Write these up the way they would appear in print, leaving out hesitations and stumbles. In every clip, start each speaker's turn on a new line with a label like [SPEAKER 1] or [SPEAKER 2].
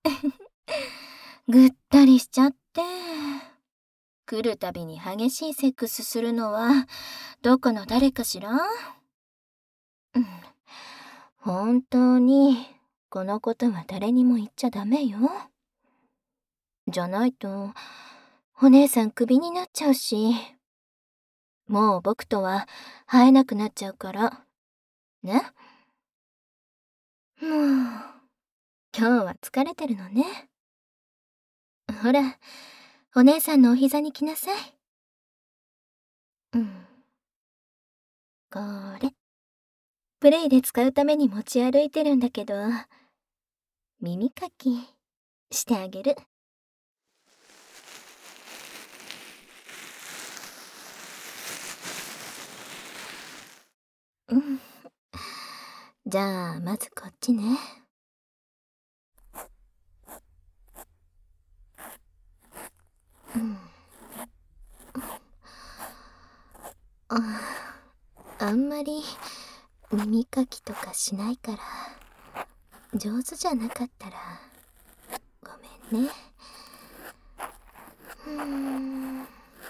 [SPEAKER 1] ぐったりしちゃって。来るたびに激しいセックスするのは、どこの誰かしら？うん。本当に、このことは誰にも言っちゃダメよ。じゃないと、お姉さんクビになっちゃうし、もう僕とは会えなくなっちゃうから。ね。もう、今日は疲れてるのね。ほら、お姉さんのお膝に来なさい。うん。これ、プレイで使うために持ち歩いてるんだけど、耳かきしてあげる。うん。じゃあ、まずこっちね。うん。あんまり耳かきとかしないから、上手じゃなかったら、ごめんね。うーん。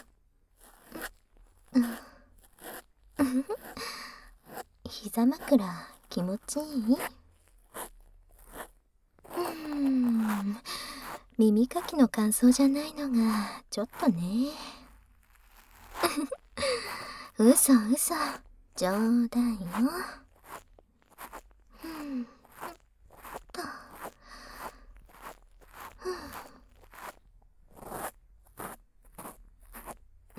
[SPEAKER 1] 膝枕気持ちいい？耳かきの感想じゃないのがちょっとね。嘘嘘、冗談よ。うんと、うん。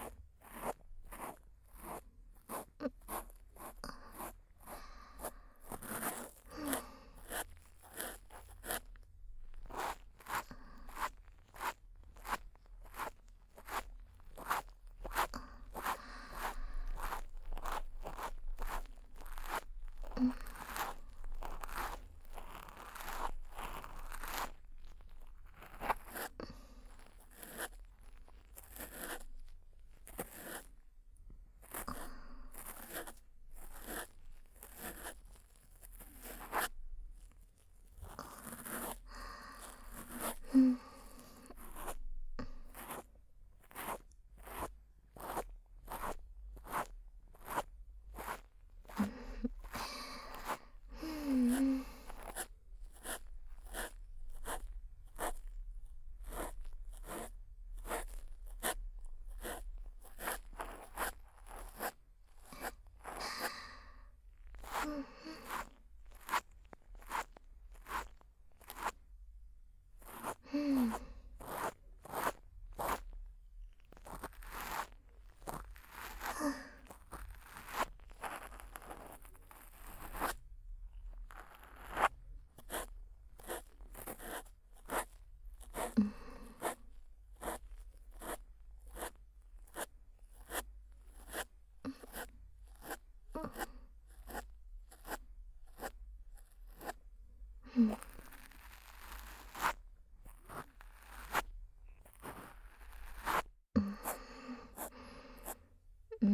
[SPEAKER 1] うん。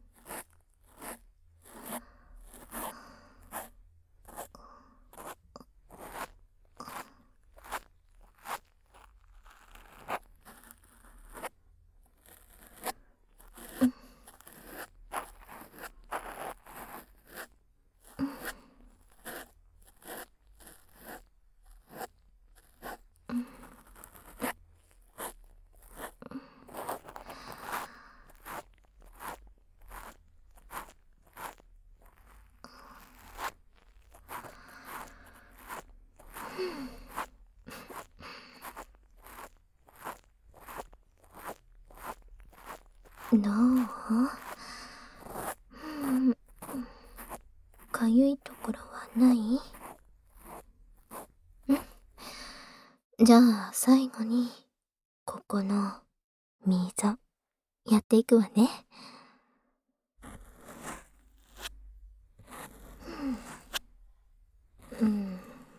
[SPEAKER 1] どう？かゆいところはない？じゃあ最後に、ここの溝、やっていくわね。うん。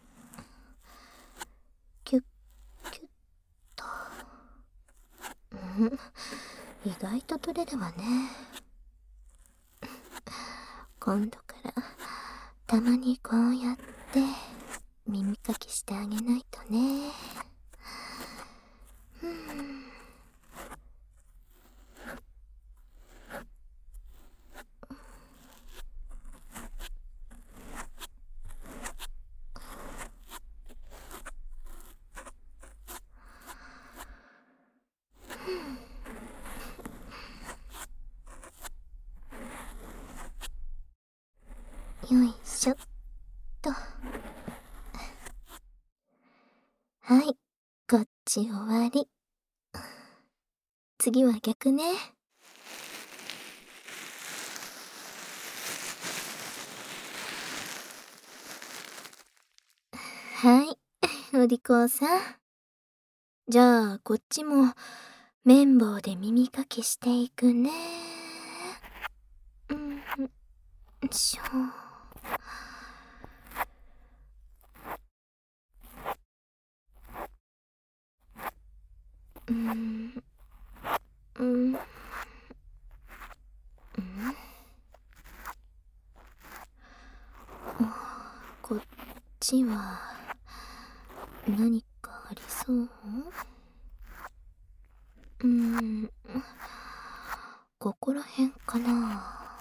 [SPEAKER 1] キュッキュッと。うん。意外と取れるわね。今度からたまにこうやって耳かきしてあげないとね。よいしょっと。はい、こっち終わり。次は逆ね。はい、お利口さん。じゃあ、こっちも綿棒で耳かきしていくね。しょ。こっちは何かありそう？ここら辺かな。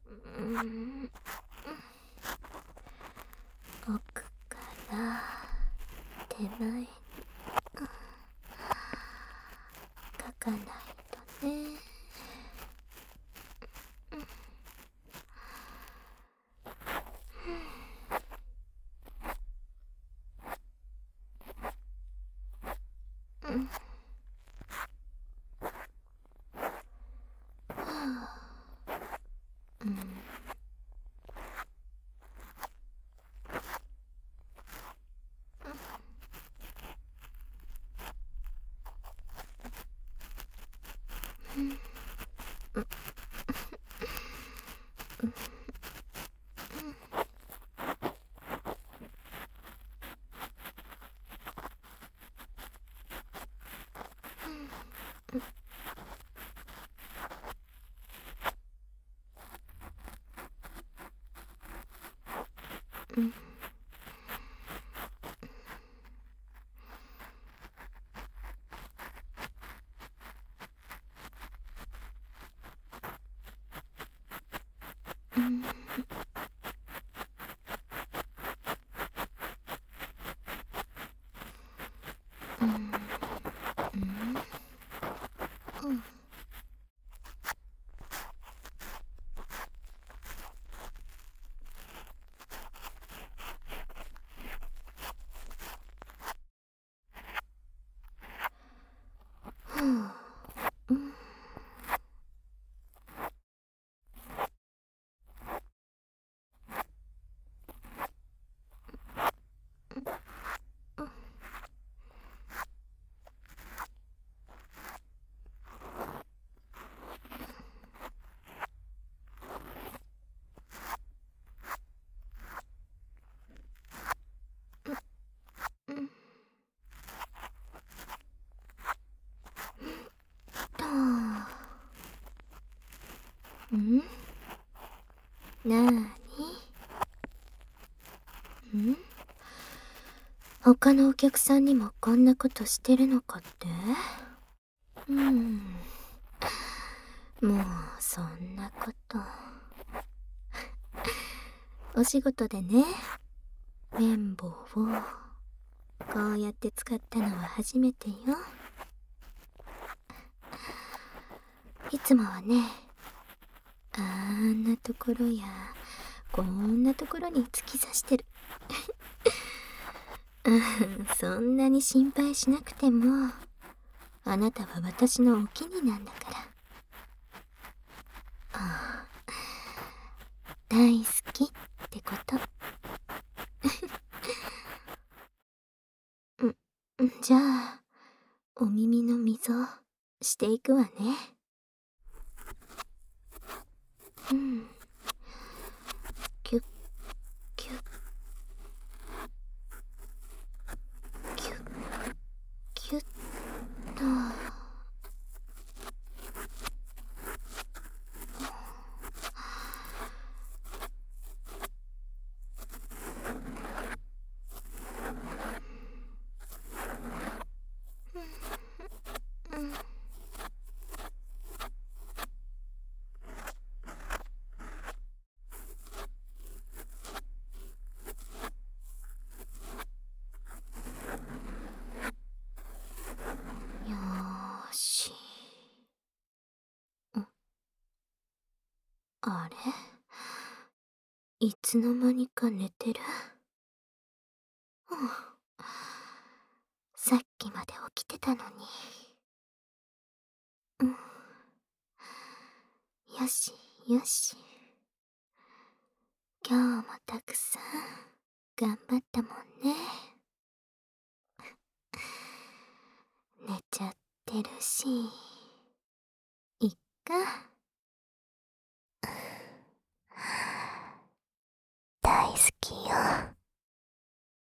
[SPEAKER 1] 奥から手前に書かないとね。なーに？他のお客さんにもこんなことしてるのかって？もうそんなこと。お仕事でね、綿棒をこうやって使ったのは初めてよ。いつもはね、あんなところやこんなところに突き刺してる。そんなに心配しなくても、あなたは私のお気になんだから。大好きってこと。じゃあ、お耳の溝していくわね。キュッキュッキュッキュッと。 あれ、いつの間にか寝てる。うん、さっきまで起きてたのに。うん、よしよし。今日もたくさん頑張ったもんね。寝ちゃってるし、いっか。大好